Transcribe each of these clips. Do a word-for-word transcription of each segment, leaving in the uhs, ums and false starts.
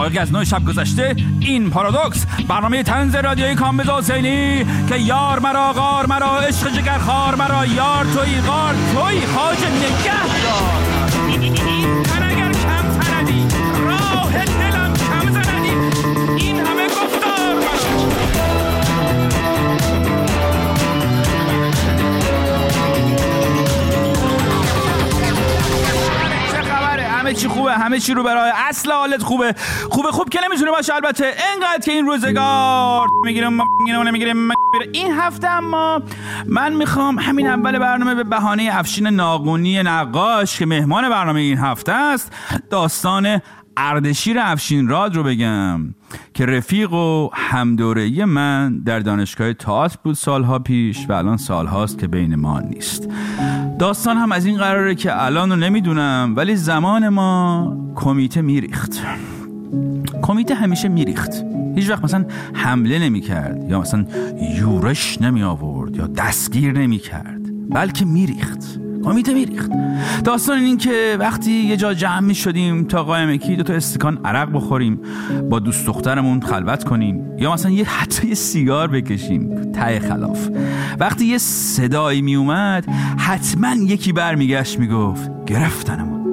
از نوع شب گذشته این پارادوکس برنامه طنز رادیویی کامبیز حسینی که یار مرا غار مرا عشق جگر خار مرا یار توی غار توی خواجه نگه دار من اگر کم سندی راه دلم کم زندی این همه گفتار مرا همه چی خوبه، همه چی رو برای اصل حالت خوبه. خوبه خوب که نمیتونه باشه البته، اینقدر که این روزگار میگیرم میگیرم نمیگیرم. این هفته اما من میخوام همین اول برنامه به بهانه افشین ناقونی نقاش که مهمان برنامه این هفته است داستان اردشیر افشینراد رو بگم که رفیق و همدوره‌ای من در دانشگاه تئاتر بود سالها پیش و الان سالهاست که بین ما نیست. داستان هم از این قراره که الان رو نمیدونم ولی زمان ما کمیته میریخت. کمیته همیشه میریخت، هیچ وقت مثلا حمله نمیکرد یا مثلا یورش نمی آورد یا دستگیر نمیکرد، بلکه میریخت. کمیته میریخت. داستان این که وقتی یه جا جمع می شدیم تا قایم کی دو تا استکان عرق بخوریم، با دوست دخترمون خلوت کنیم یا مثلا یه حتی یه سیگار بکشیم ته خلاف، وقتی یه صدایی می اومد حتما یکی برمیگشت میگفت گرفتنمون.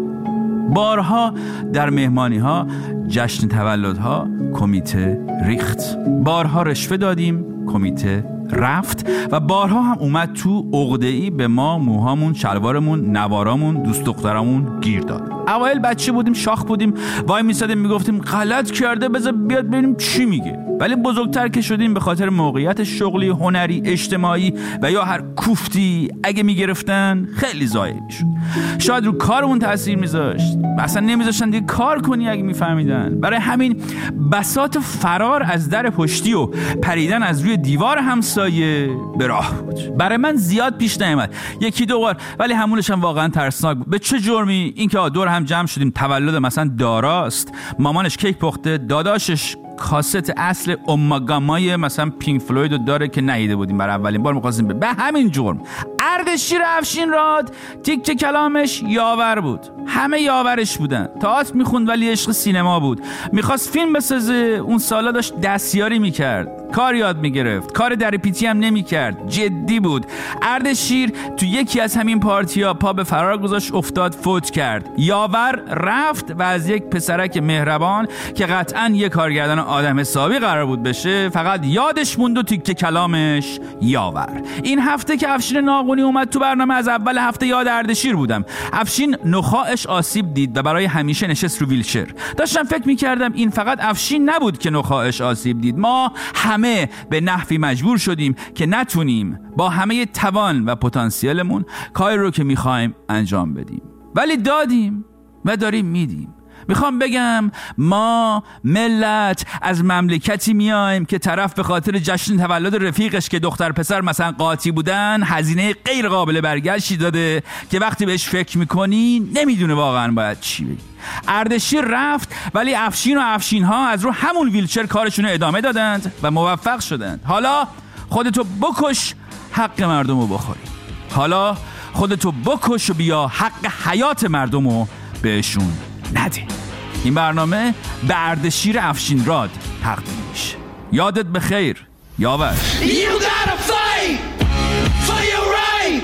بارها در مهمانی ها، جشن تولدها کمیته ریخت. بارها رشوه دادیم، کمیته رفت و بارها هم اومد تو عقده‌ای به ما موهامون، شلوارمون، نوارامون، دوست دخترامون گیر داد. اوایل بچه بودیم، شاخ بودیم، وای میسادیم میگفتیم غلط کرده بذار بیاد ببینیم چی میگه. ولی بزرگتر که شدیم به خاطر موقعیت شغلی، هنری، اجتماعی و یا هر کوفتی اگه میگرفتن خیلی ضایع میشد. شاید رو کارمون تاثیر میذاشت، اصلا نمیذاشتن دیگه کار کنی اگه میفهمیدن. برای همین بساط فرار از در پشتی و پریدن از روی دیوار همسایه به راه بود. برای من زیاد پیش نیامد، یکی دو بار، ولی همونش هم واقعا ترسناک بود. به چه جرمی؟ اینکه دور هم جمع شدیم تولد مثلا داراست، مامانش کیک پخته، داداشش کاست اصل اوماگامای مثلا پینک فلوید رو داره که ندیده بودیم، برای اولین بار می‌خواستیم. به همین جرم اردشیر افشینراد تیک کلامش یاور بود، همه یاورش بودن. تئاتر میخوند ولی عشق سینما بود، میخواست فیلم بسازه، اون سالا داشت دستیاری میکرد، کار یاد میگرفت، کار در پیتی هم نمیکرد، جدی بود. اردشیر تو یکی از همین پارتیا پا به فرار گذاشت، افتاد، فوت کرد. یاور رفت و از یک پسرک مهربان که قطعاً یک کارگردان آدم حسابی قرار بود بشه فقط یادش موند و تیکه کلامش یاور. این هفته که افشین ناقونی اومد تو برنامه از اول هفته یاد اردشیر بودم. افشین نخاعش آسیب دید و برای همیشه نشست رو ویلچر. داشتم فکر میکردم این فقط افشین نبود که نخاعش آسیب دید، ما همه به نحوی مجبور شدیم که نتونیم با همه توان و پتانسیلمون کاری رو که میخوایم انجام بدیم، ولی دادیم و داریم میدیم. میخوام بگم ما ملت از مملکتی میایم که طرف به خاطر جشن تولد رفیقش که دختر پسر مثلا قاطی بودن هزینه غیر قابل برگشتی داده که وقتی بهش فکر میکنی نمیدونه واقعا باید چی بگی. اردشیر رفت ولی افشین و افشین ها از رو همون ویلچر کارشون رو ادامه دادند و موفق شدند. حالا خودتو بکش حق مردم رو بخوری، حالا خودتو بکش و بیا حق حیات مردم رو بهشون نده. این برنامه به اردشیر افشینراد تقدیم میشه. یادت بخیر یاور. You gotta fight for your right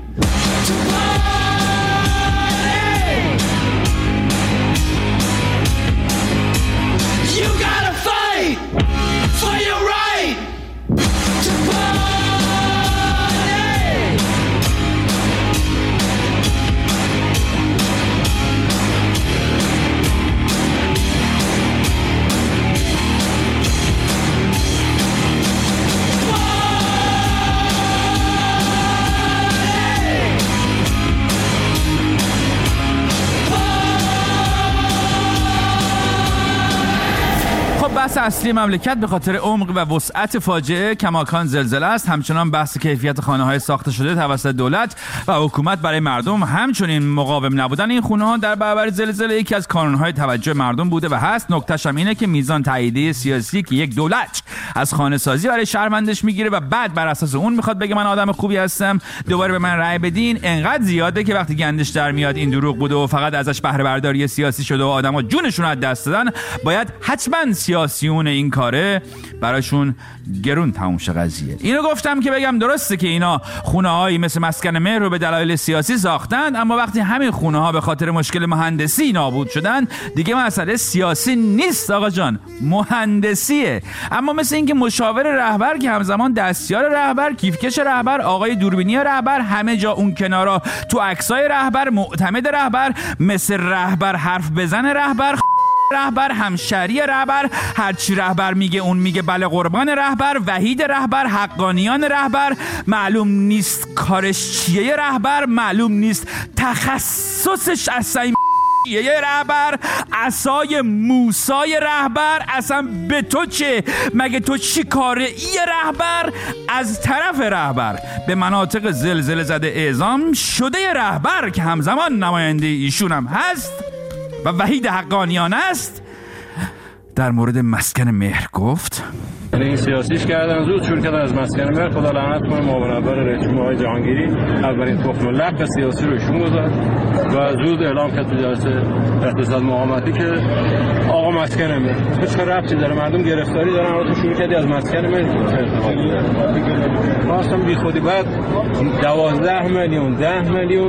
to party. You gotta fight for your right to party. بحث اصلی مملکت به خاطر عمق و وسعت فاجعه کماکان زلزله است. همچنان بحث کیفیت خانه‌های ساخته شده توسط دولت و حکومت برای مردم، همچنین مقاوم نبودن این خونه‌ها در برابر زلزله یکی از کانون‌های توجه مردم بوده و هست. نکته‌ش هم اینه که میزان تاییدیه سیاسی که یک دولت از خانه سازی برای شهروندش میگیره و بعد بر اساس اون میخواد بگه من آدم خوبی هستم، دوباره به من رأی بدین، انقدر زیاده که وقتی گندش در میاد این دروغ بوده و فقط ازش بهره برداری سیاسی شده و آدم‌ها جونشون از دست دادن، باید حتما سیاسیون این کاره براشون گرون تموم شه قضیه. اینو گفتم که بگم درسته که اینا خونه‌هایی مثل مسکن مهر رو به دلایل سیاسی ساختن، اما وقتی همین خونه‌ها به خاطر مشکل مهندسی نابود شدن دیگه مسئله سیاسی نیست آقا جان، مهندسیه. اما مثل اینکه مشاور رهبر که همزمان دستیار رهبر، کیفکش رهبر، آقای دوربینی رهبر، همه جا اون کنارا تو عکسای رهبر، معتمد رهبر، مثل رهبر حرف بزن رهبر، رهبر، همشری رهبر، هرچی رهبر میگه اون میگه بله قربان رهبر، وحید رهبر، حقانیان رهبر، معلوم نیست کارش چیه رهبر، معلوم نیست تخصصش اصلا یه رهبر، عصای موسای رهبر، اصلا به تو چه؟ مگه تو چی کاره ای رهبر؟ از طرف رهبر به مناطق زلزله زده اعزام شده رهبر که همزمان نماینده ایشون هم هست و وحید حقانیان است، در مورد مسکن مهر گفت این سیاسیش کردن، زود شروع کردن از مسکن مهر. خدا لعنت کنه معاون اول رئیس جمهور جهانگیری اولین تخم لق سیاسی رو ایشون گذاشت و زود اعلام کرد تو جلسه اقتصاد مقاومتی که آقا مسکن مهر چه ربطی داره، مردم گرفتاری دارن، الان تو شروع کردی از مسکن مهر چه ارتباطی داره؟ واسه بی خودی بعد دوازده میلیون ده میلیون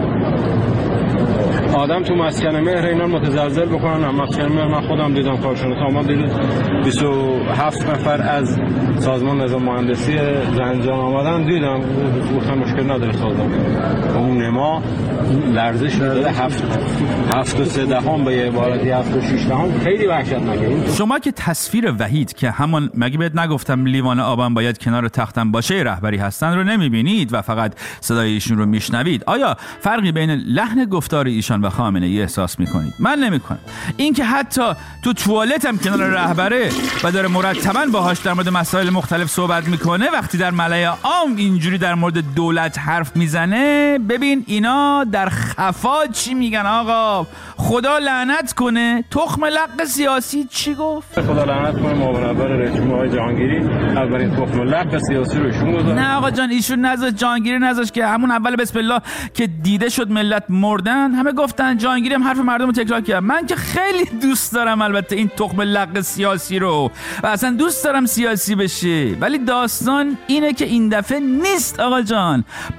آدم تو مسکن مهر اینا متزلزل بکنن. مسکن مهر من خودم دیدم کارشون، تا ما دیدیم بیست و هفت نفر از سازمان نظام مهندسی زنجان آمدن، دیدم گفتن مشکل نداره سازمان اون نما لرزش داره هفت هفت و سه دهم به یه عبارتی هفت و شش دهم، خیلی وحشتناکه. شما که تصویر وحید که همون مگه بهت نگفتم لیوان آبم باید کنار تختم باشه رهبری هستن رو نمیبینید و فقط صدای ایشون رو میشنوید، آیا فرقی بین لحن گفتار ایشان و خامنه ای احساس میکنید؟ من نمیکنم. این که حتی تو توالت هم کنار رهبره و داره مرتباً باهاش در مورد مسائل مختلف صحبت میکنه، وقتی در ملأ عام اینجوری در مورد دولت حرف میزنه، ببین اینا در خفا چی میگن آقا؟ خدا لعنت کنه تخم لق سیاسی چی گفت؟ خدا لعنت کنه معاون اول رئیس جمهور جهانگیری اولین تخم لق سیاسی رو ایشون گذاشت. نه آقا جان، ایشون نذاش، جهانگیری نذاش که همون اول بسم الله که دیده شد ملت مردن همه گفتن، جهانگیری هم حرف مردم رو تکرار کرد. من که خیلی دوست دارم البته این تخم لق سیاسی رو و اصلا دوست دارم سیاسی بشه، ولی داستان اینه که این دفعه نیست آقا جان.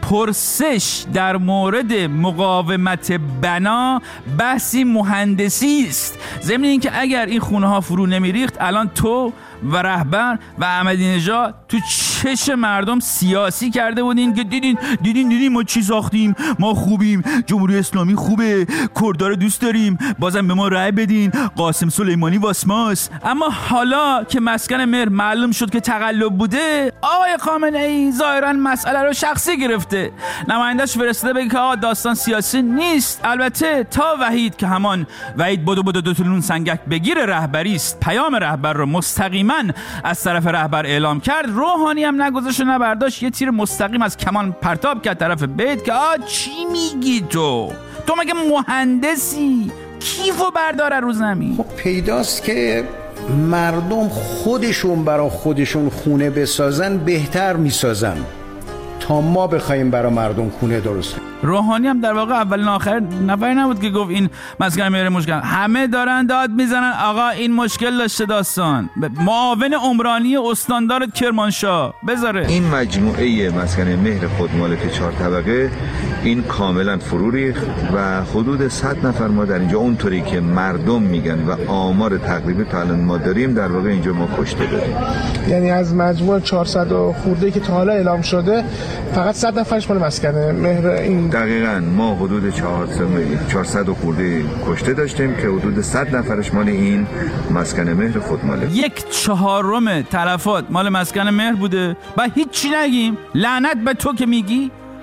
پرسش در مورد مقاومت بنا بحثی مهندسی است، ضمن این که اگر این خونه ها فرو نمیریخت الان تو و رهبر و احمدی نژاد تو چش مردم سیاسی کرده بودین که دیدین دیدین دیدین ما چی ساختیم، ما خوبیم، جمهوری اسلامی خوبه، کردها رو دوست داریم، بازم به ما رأی بدین، قاسم سلیمانی واسماس. اما حالا که مسکن مهر معلوم شد که تقلب بوده، آقای خامنه ای ظاهرا مسئله رو شخصی گرفته، نماینده‌اش فرستاده بگه که آقا داستان سیاسی نیست. البته تا وحید که همان وحید بدو بدو دو تلون سنگک بگیر رهبری است، پیام رهبر رو مستقیما از طرف رهبر اعلام کرد، روحانی هم نگذاشت و نبرداشت، یه تیر مستقیم از کمان پرتاب کرد طرف بیت که آ چی میگی تو؟ تو مگه مهندسی؟ کیفو برداره رو زمین؟ خب پیداست که مردم خودشون برا خودشون خونه بسازن بهتر میسازن تا ما بخوایم برا مردم خونه درست کنیم. روحانی هم در واقع اولین آخر نفری نبود که گفت این مسکن مهر مشکل، همه دارن داد میزنن آقا این مشکل داشته. داستان معاون عمرانی استاندار کرمانشاه بذاره این مجموعه مسکن مهر خودمالک چهار طبقه این کاملا فرو ریخت و حدود صد نفر ما در اینجا اونطوری که مردم میگن و آمار تقریبی تا الان ما داریم در واقع اینجا ما کشته داریم. یعنی از مجموع چهارصد خورده که تا حالا اعلام شده فقط صد نفرش مال مسکن مهر این. دقیقاً ما حدود چهارصد خورده کشته داشتیم که حدود صد نفرش مال این مسکن مهر خودمالک. یک چهارم تلفات مال مسکن مهر بوده و هیچ چی نگیم. لعنت به تو که میگی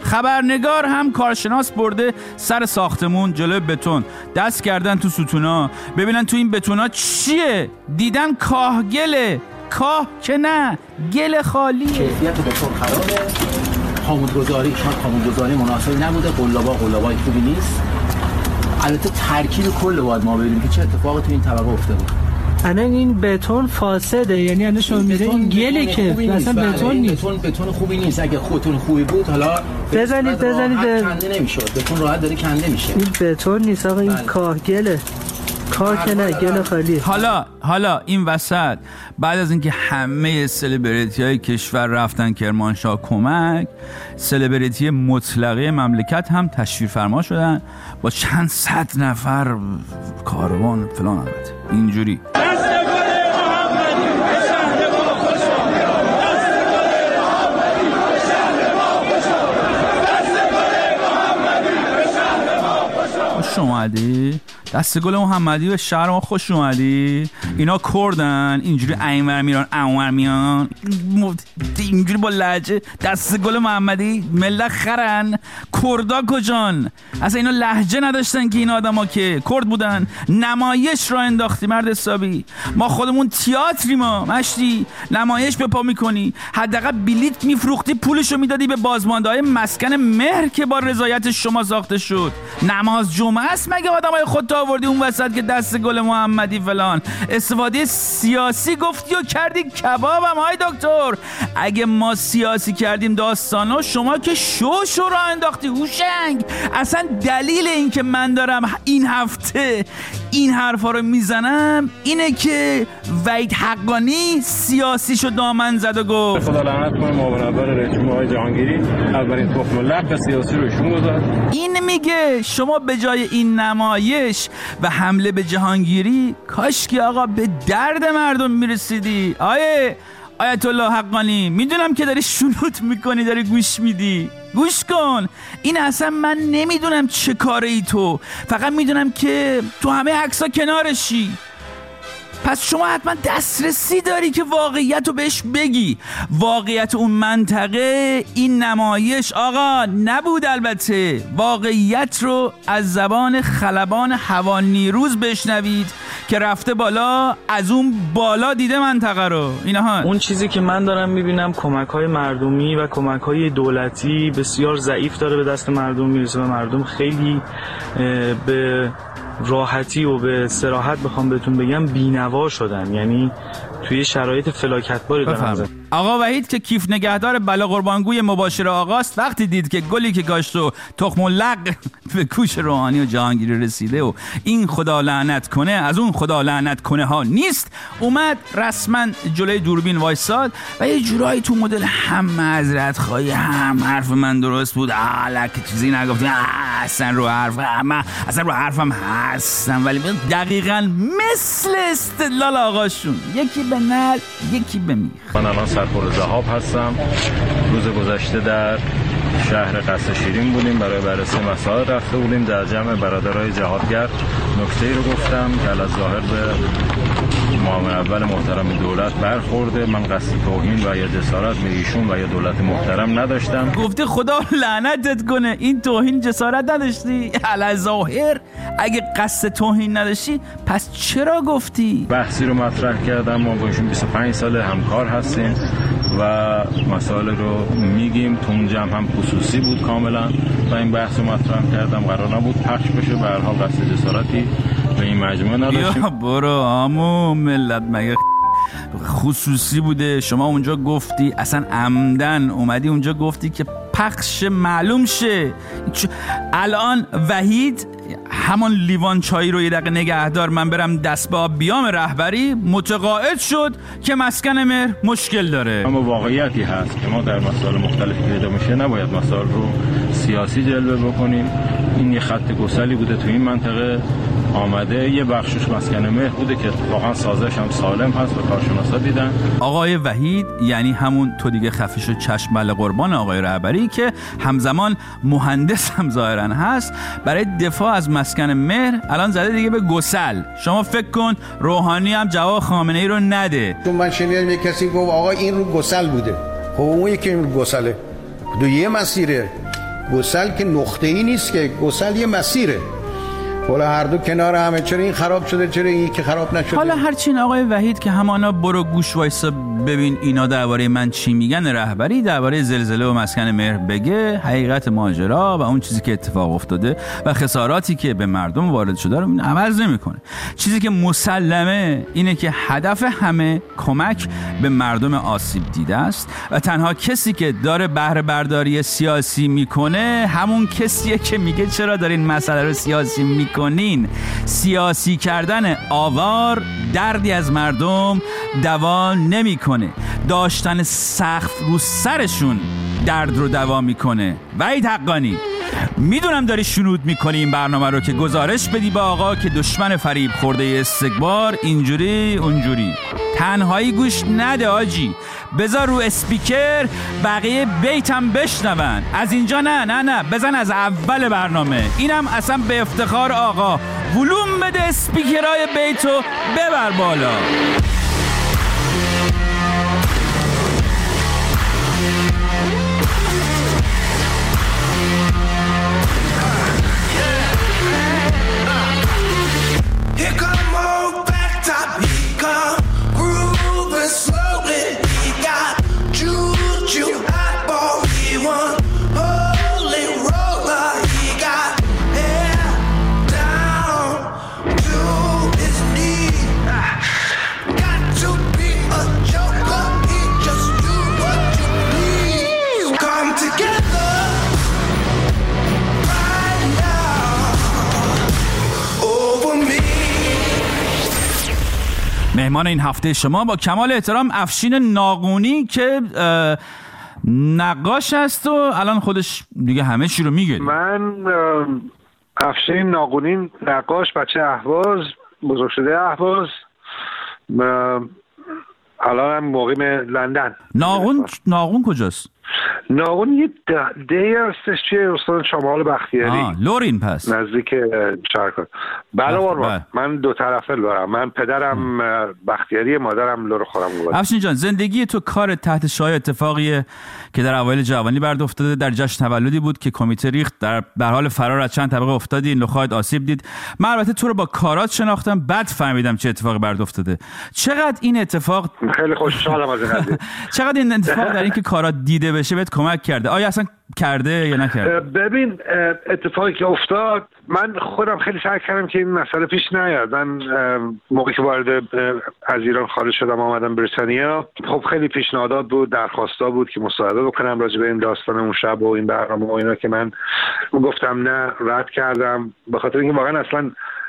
خبرنگار هم کارشناس برده سر ساختمون جلوی بتون، دست کردن تو ستونا ببینن تو این بتونا چیه، دیدن کاهگله. کاه که نه، گل خالیه. کیفیت بتون خرابه، خامودگذاری شاید خامودگذاری مناسبی نبوده، قلابا قلابای خوبی نیست. البته ترکیب کل باید ما ببینیم که چه اتفاقی تو این طبقه افتاده. الان این بتون فاسده، یعنی الان شما میره این گله که مثلا بتون نیست. بتون بتون خوبی نیست. اگه خودتون خوبی بود حالا بزنید بزنید کنده نمیشد. بتون راحت داره کنده میشه. این بتون نیست آقا، این کاهگله. کاه که نه، گل خالی. حالا حالا این وسط بعد از اینکه همه سلبریتی های کشور رفتن کرمانشاه کمک، سلبریتی مطلقه مملکت هم تشریف فرما شدن با چند صد نفر کاروان فلان. البته اینجوری خوش اومدی، دست گل محمدی به شهر ما خوش اومدی. اینا کردن اینجوری اینور میرن اونور میان، اینجوری با لهجه دست گل محمدی. ملت خرن، کردا کجان؟ اصلا اینا لهجه نداشتن که این آدما که کرد بودن. نمایش را انداختی مرد حسابی، ما خودمون تئاتری، ما مشتی نمایش به پا میکنی، حداقل بلیت میفروختی پولشو میدادی به بازمانده‌های مسکن مهر که با رضایت شما ساخته شد. نماز جمعه است مگه آدمای خودت آوردی اون وسط که دست گل محمدی فلان؟ استفاده سیاسی گفتی و کردی کبابم. های دکتر، اگه ما سیاسی کردیم داستانو، شما که شو شو را انداختی هوشنگ. اصلا دلیل این که من دارم این هفته این حرفا رو میزنم اینه که وحید حقانی سیاسیشو دامن زد و گفت خدا لعنت کنه معاون اول رئیس جمهور آقای جهانگیری اولین تخم لق سیاسی رو ایشون گذاشت. این میگه شما به جای این نمایش و حمله به جهانگیری کاش که آقا به درد مردم میرسیدی. آیه آیت الله حقانی، میدونم که داری شنود میکنی، داری گوش میدی، گوش کن. این اصلا من نمیدونم چه کاره ای تو، فقط میدونم که تو همه عکس‌ها کنارشی. پس شما حتما دسترسی داری که واقعیت رو بهش بگی. واقعیت اون منطقه این نمایش آقا نبود. البته واقعیت رو از زبان خلبان هوانیروز بشنوید که رفته بالا، از اون بالا دیده منطقه رو. اینها اون چیزی که من دارم میبینم کمک‌های مردمی و کمک‌های دولتی بسیار ضعیف داره به دست مردم میرسه و مردم خیلی به راحتی و به صراحت بخوام بهتون بگم بینوا شدن، یعنی توی شرایط فلاکتباری دارن. آقا وحید که کیف نگهدار بلا قربانگوی مباشر آقاست، وقتی دید که گلی که کاشت و تخم و لق به کوش روحانی و جهانگیری رسیده و این خدا لعنت کنه از اون خدا لعنت کنه ها نیست، اومد رسما جلوی دوربین وایساد و یه جورایی تو مدل هم معذرت خواهی، هم حرف من درست بود، الک چیزی نگفتم، اصلا رو حرف من اصلا رو حرفم هستم، ولی دقیقاً مثل استدلال آقاشون، یکی به نل یکی به میخ. من الان سرپل ذهاب هستم. روز گذشته در شهر قصر شیرین بودیم، برای بررسی مسائل رفته بودیم. در جمع برادرای جهادگر نکته‌ای رو گفتم که الظاهر به معاون اول محترم دولت برخورده. من قصد توهین و یا جسارت به ایشون و یا دولت محترم نداشتم. گفتی خدا لعنتت کنه، این توهین جسارت نداشتی؟ الظاهر اگه قصد توهین نداشتی پس چرا گفتی؟ بحثی رو مطرح کردم. ما با ایشون بیست و پنج سال همکار هستیم و مسائل رو میگیم. تو اون جمع هم خصوصی بود کاملا و این بحث رو مطرح کردم. قرار نبود پخش بشه، به هر حال قصد جسارتی به این مجموعه نداشتیم. یا برو آمو ملت، مگه خصوصی بوده؟ شما اونجا گفتی اصلا عمدن اومدی اونجا گفتی که پخش معلوم شه. الان وحید همون لیوان چای رو یه دقیقه نگهدار، من برم دست به آب بیام رهبری، متقاعد شد که مسکن مهر مشکل داره. اما واقعیتی هست که ما در مسائل مختلفی پیدا میشه نباید مسائل رو سیاسی جلوه بکنیم. این یه خط گسلی بوده تو این منطقه آمده، یه بخشش مسکن مهر بوده که واقعا سازش هم سالم هست و کارشناسا دیدن. آقای وحید یعنی همون تو دیگه خفش و چشم بله قربان آقای رهبری که همزمان مهندس هم ظاهرا هست، برای دفاع از مسکن مهر الان زده دیگه به گسل. شما فکر کن روحانی هم جواب خامنه ای رو نده. چون من شنیدم یه کسی گفت آقا این رو گسل بوده. خب اون یکی رو گسله، دو یه مسیره. گسل که نقطه‌ای نیست که، گسل یه مسیره. حالا هر دو کنار همه، چرا این خراب شده چرا این که خراب نشده. حالا هرچین آقای وحید که همانا برو گوش وایسا ببین اینا درباره من چی میگن رهبری درباره زلزله و مسکن مهر بگه، حقیقت ماجرا و اون چیزی که اتفاق افتاده و خساراتی که به مردم وارد شده رو عوض نمیکنه. چیزی که مسلمه اینه که هدف همه کمک به مردم آسیب دیده است و تنها کسی که داره بهره برداری سیاسی میکنه همون کسیه که میگه چرا دارین مسئله رو سیاسی میکنه کنین. سیاسی کردن آوار دردی از مردم دوا نمیکنه. داشتن سقف رو سرشون درد رو دوا میکنه. وحید حقانی، میدونم داری شنود میکنی این برنامه رو که گزارش بدی با آقا که دشمن فریب خورده استکبار اینجوری اونجوری. تنهایی گوش نده آجی، بذار رو اسپیکر بقیه بیتم بشنون. از اینجا نه نه نه بزن از اول برنامه. اینم اصلا به افتخار آقا. ولوم بده اسپیکرهای بیتو ببر بالا. مهمان این هفته شما با کمال احترام افشین ناقونی که نقاش هست و الان خودش دیگه همه چی رو میگه. من افشین ناقونی، نقاش، بچه اهواز، بزرگ شده اهواز، الان هم مقیم لندن. ناقون ناقون کجاست؟ ناقون یه ده هستش چیه استان شمال بختیاری. آه لورین پس نزدیک شهرکار. بله قربان، من دو طرفه لورم. من پدرم بختیاری، مادرم لور خودم بود. افشین جان، زندگی تو کار تحت شعاع اتفاقیه که در اوایل جوانی برد افتاده. در جشن تولدی بود که کمیته ریخت، در به حال فرار از چند طبقه افتادی، لخوایت آسیب دید. من البته تو رو با کارات شناختم، بعد فهمیدم چه اتفاقی برد افتاده. چقدر این اتفاق خیلی خوشحالم از این قضیه. چقدر این اتفاق در اینکه کارات دیده بشه بهت کمک کرده؟ آیا اصلا کرده یا نکرده؟ ببین اتفاقی که افتاد، من خودم خیلی سعی کردم که این مسئله پیش نیاد. من موقعی که وارد از ایران خارج شدم آمدم بریتانیا، خب خیلی پیشنهادات بود، درخواستا بود که مساعده بکنم راجع به این داستان اون شب و این برنامه و اینا که من گفتم نه، رد کردم، به خاطر اینکه واقعا اصلا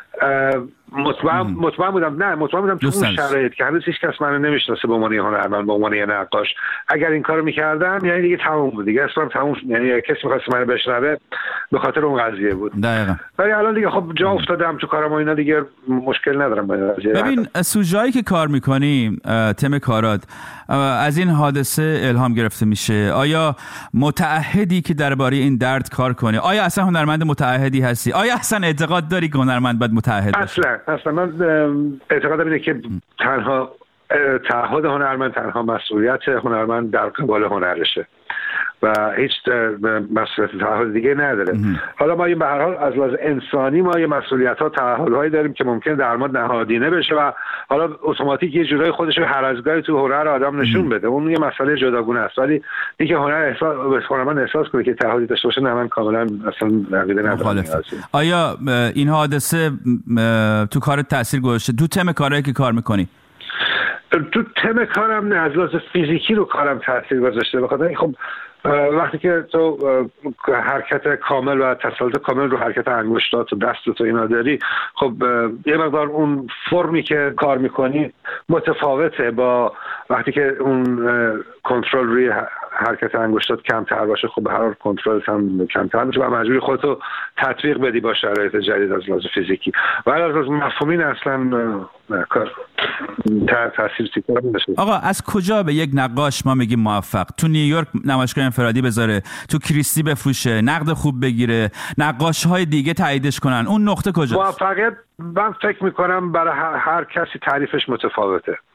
مطمئن مطمئن بودم نه مطمئن بودم تو اون شرایط که هنوز هیچ کس منو نمیشناسه به عنوان هنرمند، به عنوان نقاش. اگر این کارو میکردم یعنی دیگه تموم بود، دیگه اصلا تموم، یعنی کسی می‌خواست منو بشنوه به خاطر اون قضیه بود. دقیقاً. ولی الان دیگه خب جا افتادم تو کارم و اینا، دیگه مشکل ندارم با این قضیه. ببین سوژه‌ای که کار می‌کنی، تم کارات از این حادثه الهام گرفته میشه. آیا متعهدی که درباره این درد کار کنی؟ آیا اصلا هنرمند متعهدی هستی؟ آیا اصلا اعتقاد داری که هنرمند باید متعهد باشه؟ اصلا اصلا من اعتقادم اینه که تنها تعهد هنرمند، تنها مسئولیت هنرمند در قبال هنرشه و هیچ مسئولیت تعهد دیگه نداره. حالا ما به هر حال از لحاظ انسانی ما یه مسئولیت‌ها، تعهدهایی داریم که ممکنه در ما نهادینه بشه و حالا اتوماتیک یه جورایی خودش رو هر از گاهی تو هنر آدم نشون بده. اون یه مسئله جداگونه است. ولی اینکه هنر احساس هنرمند احساس کنه که تعهدی داشته باشه، نه، من کاملا اصلا عقیده ندارم. آیا این حادثه تو کارت تاثیر گذاشته؟ تو تم کارهایی که کار می‌کنی؟ تو تم کارم نه، از لحاظ فیزیکی رو کارم تاثیر گذاشته. بخاطر اینکه خب وقتی که تو حرکت کامل و تسلط کامل رو حرکت انگشتات و دستت و اینا داری، خب یه مقدار اون فرمی که کار میکنی متفاوته با وقتی که اون کنترل روی حرکت انگشتات کمتر باشه. خب هر کنترل هم کمتر میشه و مجبوری خودتو تطبیق بدی با شرایط جدید از لحاظ فیزیکی. ولی از لحاظ مفهومی اصلا کار تاثیر سیکار نمیشه. آقا از کجا به یک نقاش ما میگیم موفق؟ تو نیویورک نمایشگاه انفرادی بذاره، تو کریستی بفروشه، نقد خوب بگیره، نقاش‌های دیگه تاییدش کنن، اون نقطه کجاست؟ موفقیت من فکر میکنم برای هر, هر کسی تعریفش متفاوته.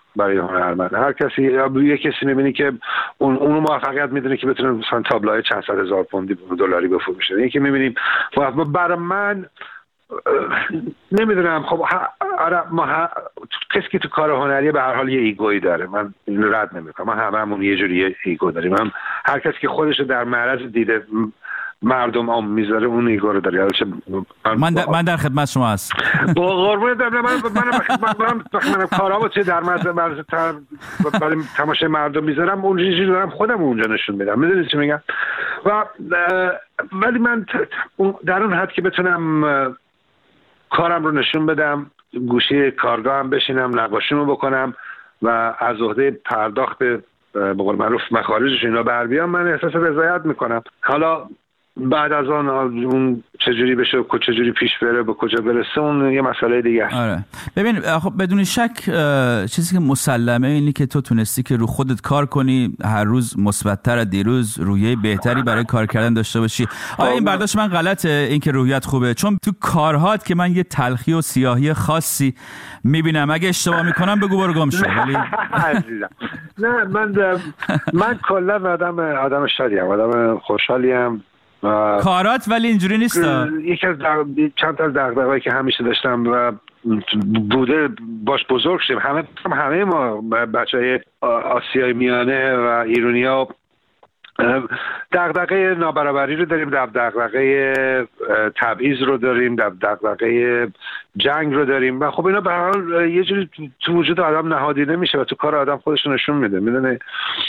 برای هنرمند. هر کسی یه کسی می‌بینی که اون اونو موفقیت میدونه که بتونه مثلا تابلوهای چند صد هزار پوندی دلاری بفروشه. یکی می‌بینیم برای من نمیدونم، خب آره ما کسی که تو کار هنری به هر حال یه ایگویی داره، من اینو رد نمی‌کنم، ما هممون یه جوری ایگو داریم. هم هر کسی که خودش رو در معرض دیده مردم عام میذاره اون ایگو رو داره. من در من در خدمت شما هست. با قربونت برم. من من من من کارامو توی در معرض برای تماشای مردم میذارم، اون چیزی دارم خودم اونجا نشون میدم. میدونید چی میگم؟ و ولی من در اون حد که بتونم کارم رو نشون بدم، گوشه کارگاهم بشینم نقاشیمو بکنم و از عهده پرداخت به قول معروف مخارجش اینا بر بیام، من احساس رضایت میکنم. حالا بعد از آن اون چجوری بشه و چجوری پیش بره به کجا برسه اون یه مسئله دیگه است. آره ببین، خب بدون شک چیزی که مسلمه اینه که تو تونستی که رو خودت کار کنی، هر روز مثبت‌تر از دیروز، روحیه بهتری برای کار کردن داشته باشی. آیا این برداشت من غلطه، این که روحیت خوبه؟ چون تو کارهات که من یه تلخی و سیاهی خاصی میبینم. اگه اشتباه میکنم بگو برو گم شو. ولی عزیزم نه، من من کلا آدم آدم شادیم، آدم خوشحالیم. کارات ولی اینجوری نیست. یکی از چند تا از دغدغه‌هایی که همیشه داشتم و بوده باش بزرگ شدیم، همه همه ما بچهای آسیای میانه و ایرانی‌ها دغدغه نابرابری رو داریم، دغدغه تبعیض رو داریم، دغدغه جنگ رو داریم و خب اینا به هر حال یه جوری تو وجود آدم نهادینه میشه و تو کار آدم خودش نشون میده. میدونه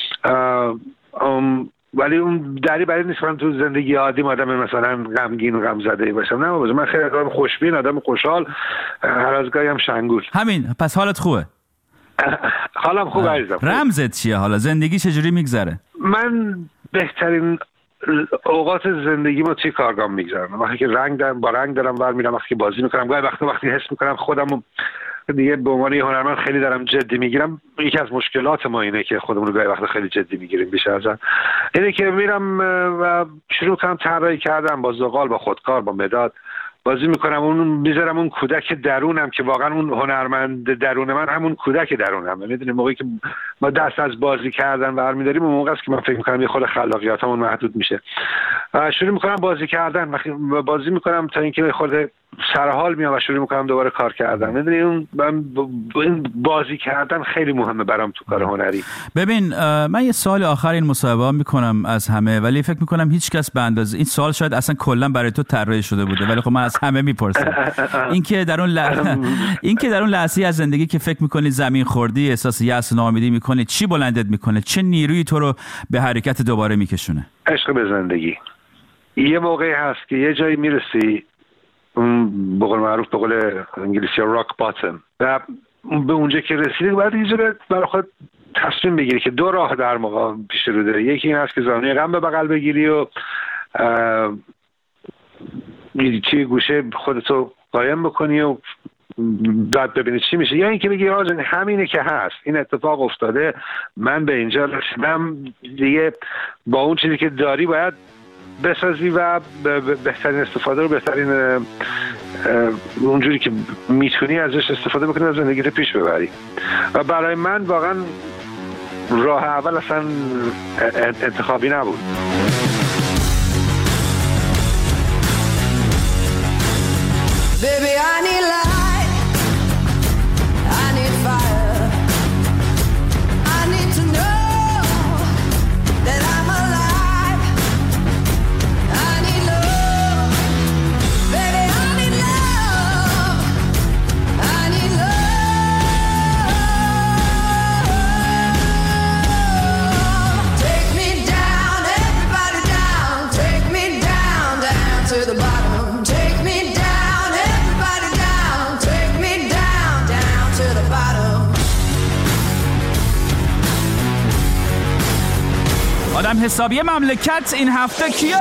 ولی اون دری برای نیست من تو زندگی عادی آدم مثلا غمگین و غمزده باشم. نه بابا، من خیلی آدم خوشبین، آدم خوشحال، هر از گاهی هم شنگول. همین. پس حالت خوبه؟ حالم خوبه عزیزم. رمزت چیه حالا؟ زندگی چجوری میگذره؟ من بهترین اوقات زندگیمو توی کارگاه میگذرونم. وقتی که رنگ دارم با رنگ دارم ور میرم، وقتی که بازی میکنم، گاهی وقتا وقتی حس میکنم خودمو دیگه به عنوان هنرمند خیلی دارم جدی میگیرم. یکی از مشکلات ما اینه که خودمون رو گاهی وقتا خیلی جدی میگیریم بیشتر از اینه که میرم و شروع کنم طراحی کردن با زغال، با خودکار، با مداد بازی میکنم، اون میذارم اون کودک درونم که واقعا اون هنرمند درون من همون کودک درونم. میدونی موقعی که ما دست از بازی کردن برمی‌داریم اون موقع است که من فکر میکنم یه خود خلاقیتمون محدود میشه. شروع میکنم بازی کردن، وقتی بازی میکنم تا اینکه خود سرحال میام و شروع میکنم دوباره کار کردن. میدونی اون من این بازی کردن خیلی مهمه برام تو کار هنری. ببین من یه سوال آخر این مصاحبه میکنم از همه، ولی فکر میکنم هیچ کس به اندازه این سوال شاید اصلا کلا برای تو طراحی شده بوده، ولی خب من از همه میپرسم. این که در اون ل... این که در اون لحظه از زندگی که فکر میکنی زمین خوردی، احساس یأس و ناامیدی میکنی، چی بلندت میکنه؟ چه نیرویی تو رو به حرکت دوباره میکشونه؟ عشق به زندگی. یه موقعی هست که یه جایی میرسی، اون به قول معروف به قول انگلیسی راک باتم، و به اونجا که رسیدی باید یه جوری برای خود تصمیم بگیری که دو راه در موقع پیش رو داری. یکی این هست که زانوی غم به بغل بگیری و چی گوشه خودتو قایم بکنی و بعد ببینی چی میشه، یا اینکه بگی آقا همینه که هست، این اتفاق افتاده، من به اینجا رسیدم دیگه، با اون چیزی که داری باید بسازی و بهترین استفاده رو، بهترین اونجوری که میتونی ازش استفاده بکنی و زندگی رو پیش ببری. و برای من واقعا راه اول اصلا انتخابی نبود. Baby, I need light, I need fire, I need to know that I'm alive, I need love, baby, I need love, I need love. Take me down, everybody down, take me down, down to the bottom, take me down. آدم حسابی مملکت این هفته کیه؟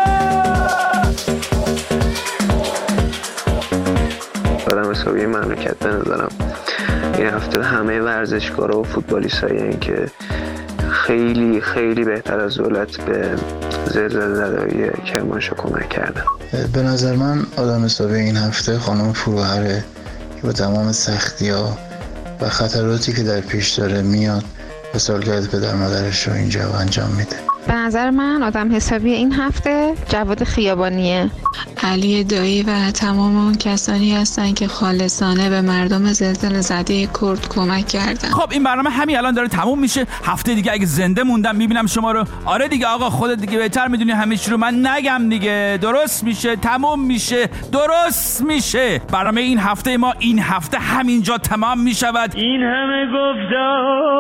آدم حسابی مملکت به نظرم این هفته همه ورزشکارا و فوتبالیستایی هستن که خیلی خیلی بهتر از دولت به زلزله زده‌های کرمانشاه کمک کردن. به نظر من آدم حسابی این هفته خانم فروهره که با تمام سختی‌ها و خطراتی که در پیش داره میاد و سالگرد پدر مادرش رو اینجا انجام میده. به نظر من آدم حسابی این هفته جواد خیابانیه. علی دایی و تمام اون کسانی هستن که خالصانه به مردم زلزله زده کرد کمک کردن. خب این برنامه همین الان داره تموم میشه. هفته دیگه اگه زنده موندم میبینم شما رو. آره دیگه آقا، خودت دیگه بهتر میدونی همه چی رو، من نگم دیگه. درست میشه، تموم میشه، درست میشه. برنامه این هفته ما این هفته همینجا تمام میشود. این همه گفتم